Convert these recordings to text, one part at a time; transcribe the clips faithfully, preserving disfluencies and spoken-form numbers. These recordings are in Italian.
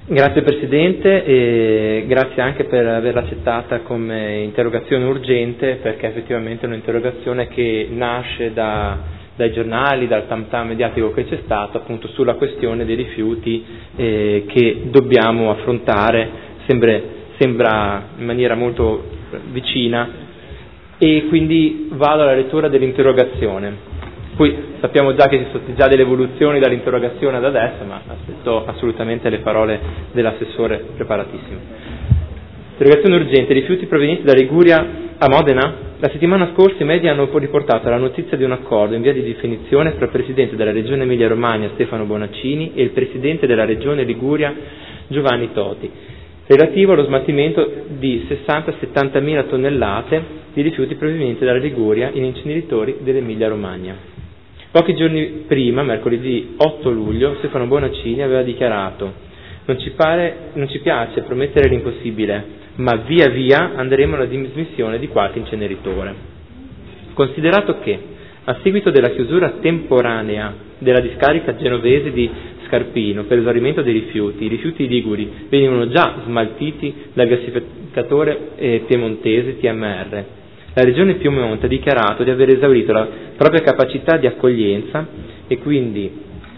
Grazie Presidente e grazie anche per averla accettata come interrogazione urgente, perché effettivamente è un'interrogazione che nasce da, dai giornali, dal tam tam mediatico che c'è stato appunto sulla questione dei rifiuti eh, che dobbiamo affrontare, sembra, sembra in maniera molto vicina, e quindi vado alla lettura dell'interrogazione. Poi sappiamo già che ci sono già delle evoluzioni dall'interrogazione ad adesso, ma aspetto assolutamente le parole dell'assessore preparatissimo. Interrogazione urgente: rifiuti provenienti da Liguria a Modena? La settimana scorsa i media hanno riportato la notizia di un accordo in via di definizione tra il Presidente della Regione Emilia-Romagna Stefano Bonaccini e il Presidente della Regione Liguria Giovanni Toti, relativo allo smaltimento di sessanta settanta mila tonnellate di rifiuti provenienti dalla Liguria in inceneritori dell'Emilia-Romagna. Pochi giorni prima, mercoledì otto luglio, Stefano Bonaccini aveva dichiarato: non ci, pare, non ci piace promettere l'impossibile, ma via via andremo alla dismissione di qualche inceneritore. Considerato che, a seguito della chiusura temporanea della discarica genovese di Scarpino per esaurimento dei rifiuti, i rifiuti liguri venivano già smaltiti dal gassificatore eh, piemontese T M R, la Regione Piemonte ha dichiarato di aver esaurito la propria capacità di accoglienza e quindi,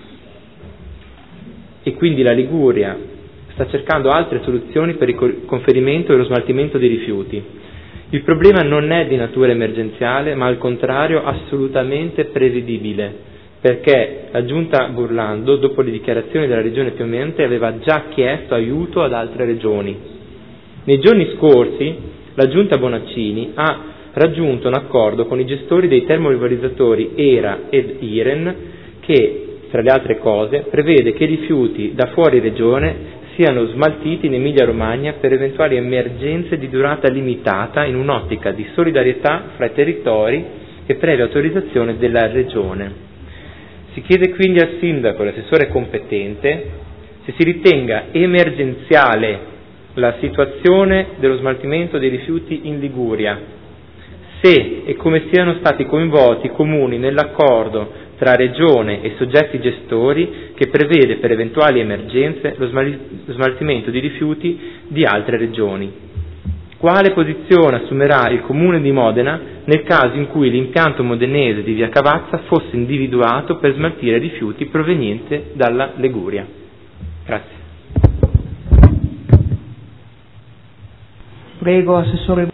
e quindi la Liguria sta cercando altre soluzioni per il conferimento e lo smaltimento dei rifiuti. Il problema non è di natura emergenziale, ma al contrario assolutamente prevedibile, perché la Giunta Burlando, dopo le dichiarazioni della Regione Piemonte, aveva già chiesto aiuto ad altre regioni. Nei giorni scorsi la Giunta Bonaccini ha raggiunto un accordo con i gestori dei termovalorizzatori E R A ed I R E N che, tra le altre cose, prevede che i rifiuti da fuori regione siano smaltiti in Emilia-Romagna per eventuali emergenze di durata limitata in un'ottica di solidarietà fra i territori e previa autorizzazione della regione. Si chiede quindi al sindaco e all'assessore competente se si ritenga emergenziale la situazione dello smaltimento dei rifiuti in Liguria, se e come siano stati coinvolti i comuni nell'accordo tra regione e soggetti gestori che prevede per eventuali emergenze lo smaltimento di rifiuti di altre regioni. Quale posizione assumerà il Comune di Modena nel caso in cui l'impianto modenese di via Cavazza fosse individuato per smaltire rifiuti provenienti dalla Liguria? Grazie. Prego, Assessore.